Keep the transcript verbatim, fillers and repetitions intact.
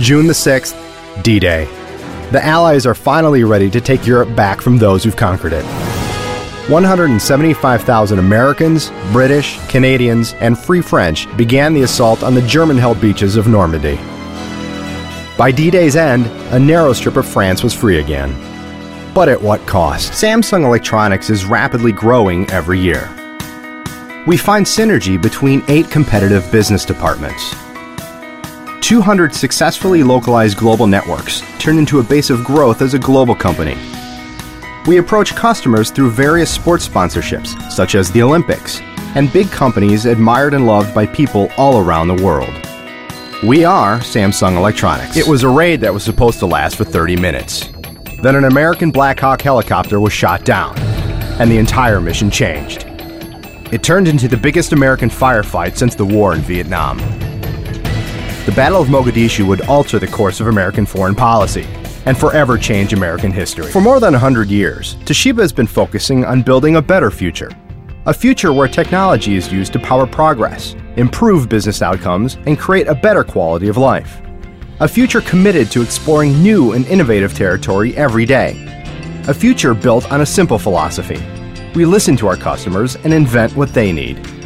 June the sixth, D-Day. The Allies are finally ready to take Europe back from those who've conquered it. one hundred seventy-five thousand Americans, British, Canadians, and Free French began the assault on the German-held beaches of Normandy. By D-Day's end, a narrow strip of France was free again. But at what cost? Samsung Electronics is rapidly growing every year. We find synergy between eight competitive business departments. two hundred successfully localized global networks turn into a base of growth as a global company. We approach customers through various sports sponsorships, such as the Olympics, and big companies admired and loved by people all around the world. We are Samsung Electronics. It was a raid that was supposed to last for thirty minutes. Then an American Black Hawk helicopter was shot down, and the entire mission changed. It turned into the biggest American firefight since the war in Vietnam. The Battle of Mogadishu would alter the course of American foreign policy and forever change American history. For more than one hundred years, Toshiba has been focusing on building a better future. A future where technology is used to power progress, improve business outcomes, and create a better quality of life. A future committed to exploring new and innovative territory every day. A future built on a simple philosophy. We listen to our customers and invent what they need.